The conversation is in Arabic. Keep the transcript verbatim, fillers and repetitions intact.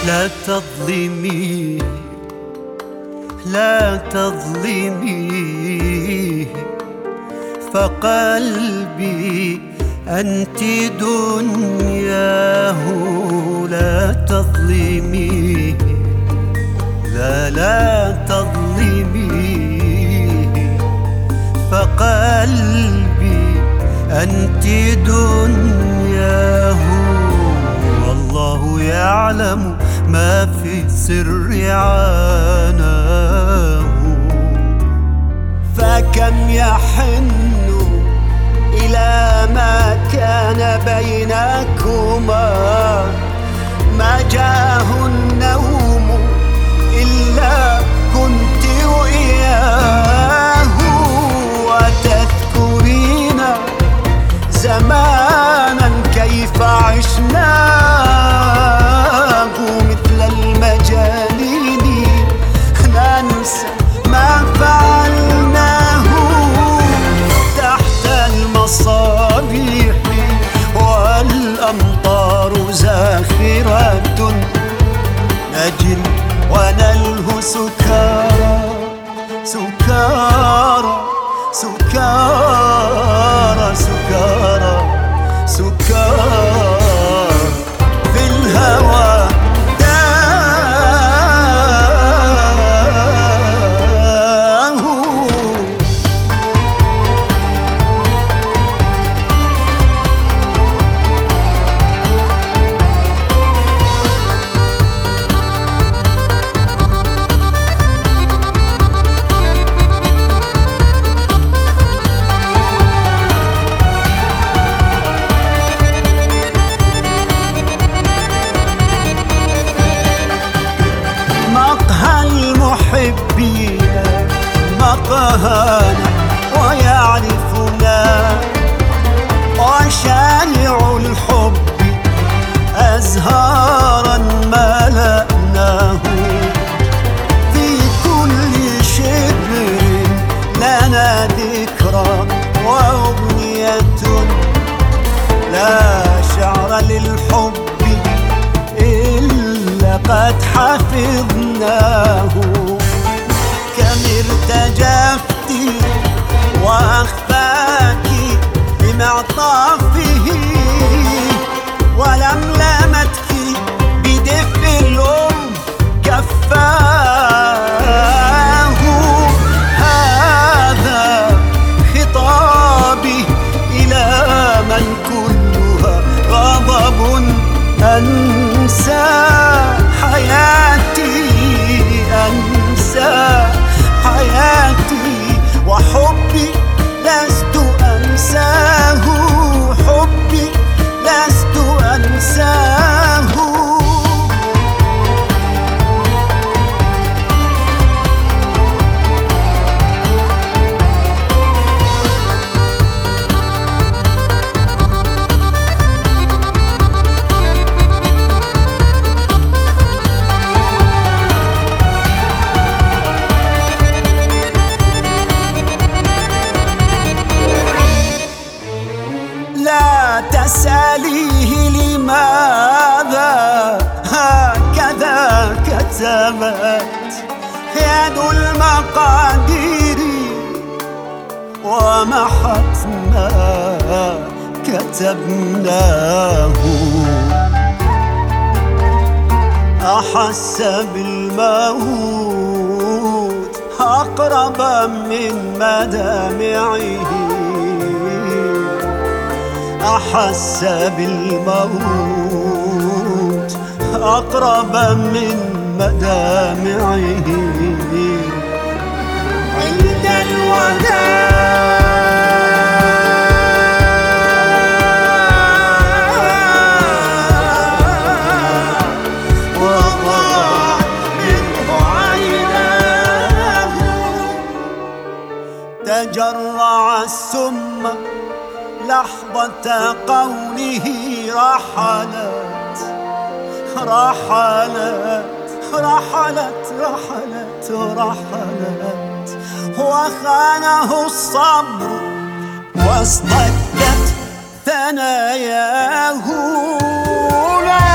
لا تظلمي لا تظلمي فقلبي أنت دنياه. لا تظلمي لا لا تظلمي فقلبي أنت دنياه. والله يعلم ما في السر عاناه. فكم يحن إلى ما كان بينكما، ما جاه النوم إلا كنت وإياه. وتذكرين زمانا كيف عشناه، مثل المجانين ننسى ما فعلناه. تحت المصابيح والأمطار زاخرة نجل ونلهو سكارى سكارى سكارى سكارى سكارى في الهوى. المحبين مقهانا ويعرفنا، وشارع الحب أزهارا ملأناه. في كل شبر لنا ذكرى وأغنية، لا شعر للحب إلا قد حفظناه. كم ارتجفت وأخفاك بمعطافه، ولملمتك بدفء الأم كفاه. هذا خطابي إلى من كلها غضب، أنسى حياتي أنسى حياتي وحبي لست أنساه. حبي لست أنساه. لا تسأليه لماذا هكذا كتبت يد المقادير، ومحت ما كتبناه. أحس بالموت أقرب من مدامعه، أحس بالموت أقرب من مدامعه. عند الوداع وضاع منه عيناه. تجرع السم لحظة قوله رحلت رحلت رحلت رحلت رحلت. وخانه الصبر واصطدت ثناياه.